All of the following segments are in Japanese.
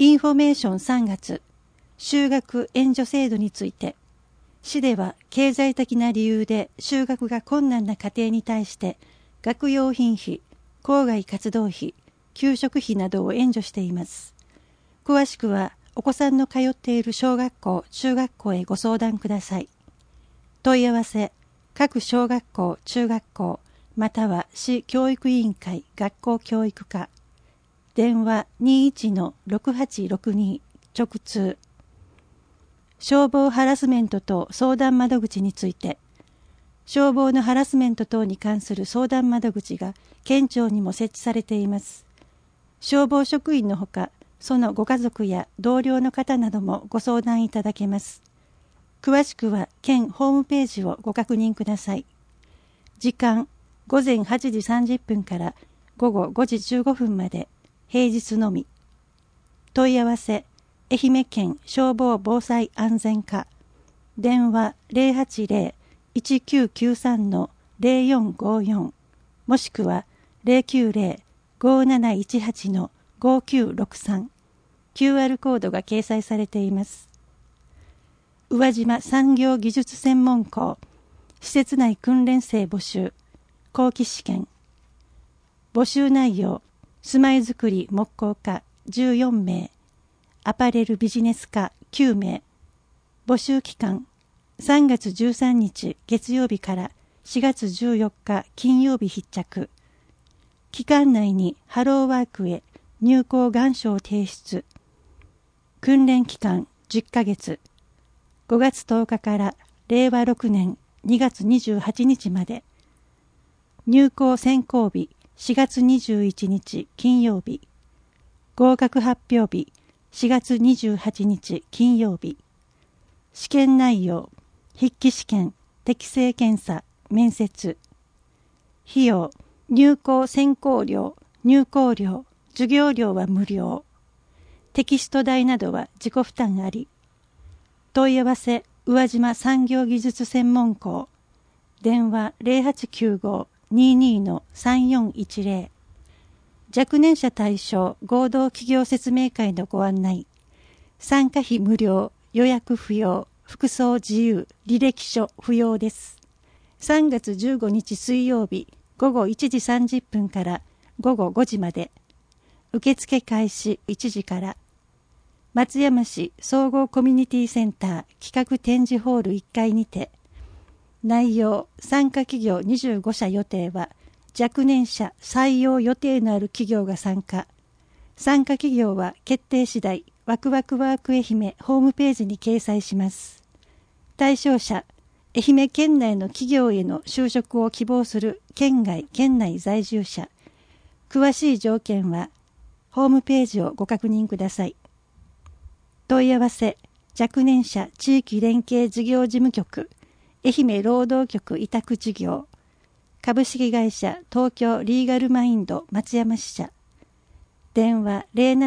インフォメーション3月、就学援助制度について、市では経済的な理由で就学が困難な家庭に対して学用品費、校外活動費、給食費などを援助しています。詳しくはお子さんの通っている小学校、中学校へご相談ください。問い合わせ、各小学校、中学校、または市教育委員会学校教育課、電話 21-6862 直通。消防ハラスメント等相談窓口について、消防のハラスメント等に関する相談窓口が県庁にも設置されています。消防職員のほか、そのご家族や同僚の方などもご相談いただけます。詳しくは県ホームページをご確認ください。時間、午前8時30分から午後5時15分まで、平日のみ。問い合わせ、愛媛県消防防災安全課、電話 080-1993-0454 もしくは 090-5718-5963 QR コードが掲載されています。宇和島産業技術専門校施設内訓練生募集後期試験。募集内容、住まいづくり木工科14名、アパレルビジネス科9名。募集期間、3月13日月曜日から4月14日金曜日必着。期間内にハローワークへ入校願書を提出。訓練期間10ヶ月。5月10日から令和6年2月28日まで。入校選考日4月21日金曜日。合格発表日4月28日金曜日。試験内容、筆記試験、適性検査、面接。費用、入校選考料、入校料、授業料は無料。テキスト代などは自己負担あり。問い合わせ、宇和島産業技術専門校。電話 0895-22-3410。若年者対象合同企業説明会のご案内。参加費無料、予約不要、服装自由、履歴書不要です。3月15日水曜日午後1時30分から午後5時まで。受付開始1時から。松山市総合コミュニティセンター企画展示ホール1階にて。内容、参加企業25社予定は、若年者採用予定のある企業が参加。参加企業は決定次第、ワクワクワーク愛媛ホームページに掲載します。対象者、愛媛県内の企業への就職を希望する県外・県内在住者。詳しい条件は、ホームページをご確認ください。問い合わせ、若年者地域連携事業事務局、愛媛労働局委託事業、株式会社東京リーガルマインド松山支社。電話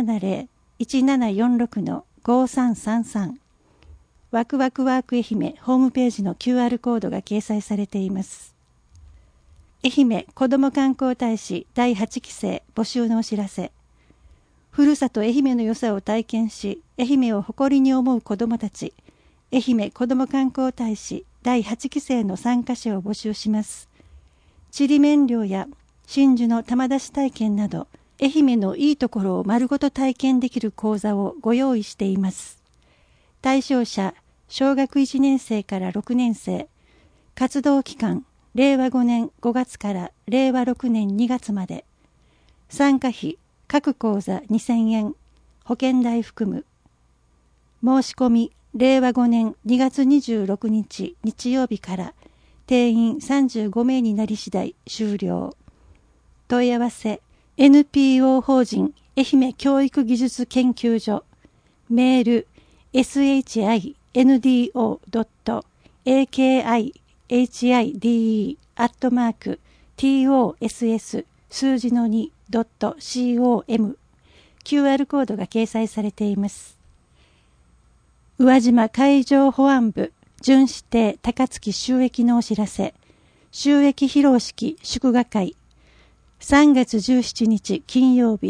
070-1746-5333。ワクワクワーク愛媛ホームページの QR コードが掲載されています。愛媛子ども観光大使第8期生募集のお知らせ。ふるさと愛媛の良さを体験し、愛媛を誇りに思う子どもたち、愛媛子ども観光大使第8期生の参加者を募集します。ちりめん漁や真珠の玉出し体験など、愛媛のいいところを丸ごと体験できる講座をご用意しています。対象者、小学1年生から6年生。活動期間、令和5年5月から令和6年2月まで。参加費、各講座2000円。保険代含む。申し込み、令和5年2月26日日曜日から、定員35名になり次第終了。問い合わせ、NPO 法人愛媛教育技術研究所。メール、shindo.akihide@toss2.com QR コードが掲載されています。宇和島海上保安部準指定高槻収益のお知らせ。収益披露式祝賀会。3月17日金曜日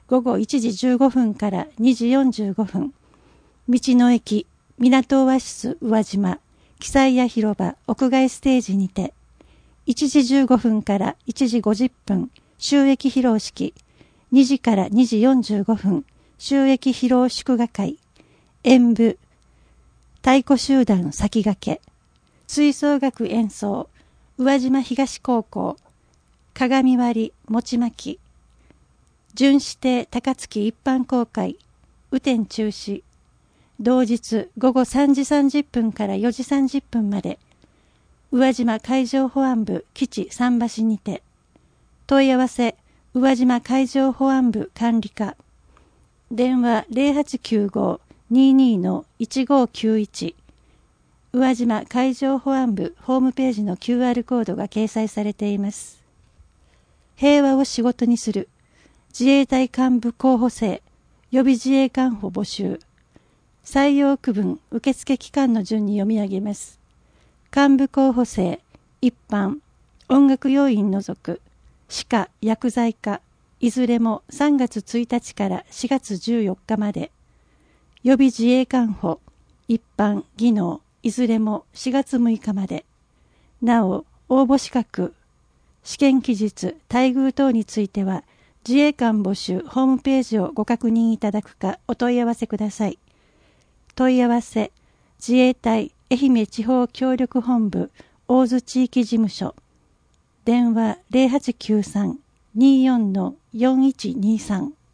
午後1時15分から2時45分、道の駅港オアシス宇和島記載屋広場屋外ステージにて、1時15分から1時50分収益披露式、2時から2時45分収益披露祝賀会、演舞太鼓集団先駆け、吹奏楽演奏宇和島東高校鏡割り餅巻き、準指定高槻一般公開雨天中止、同日午後3時30分から4時30分まで宇和島海上保安部基地桟橋にて、問い合わせ宇和島海上保安部管理課、電話 0895-22-1591、宇和島海上保安部ホームページの QR コードが掲載されています。平和を仕事にする自衛隊幹部候補生予備自衛官補募集、採用区分受付期間の順に読み上げます。幹部候補生、一般、音楽要員除く、歯科、薬剤科、いずれも3月1日から4月14日まで、予備自衛官補、一般、技能、いずれも4月6日まで。なお、応募資格、試験期日、待遇等については、自衛官募集ホームページをご確認いただくかお問い合わせください。問い合わせ、自衛隊愛媛地方協力本部大津地域事務所、電話 0893-24-4123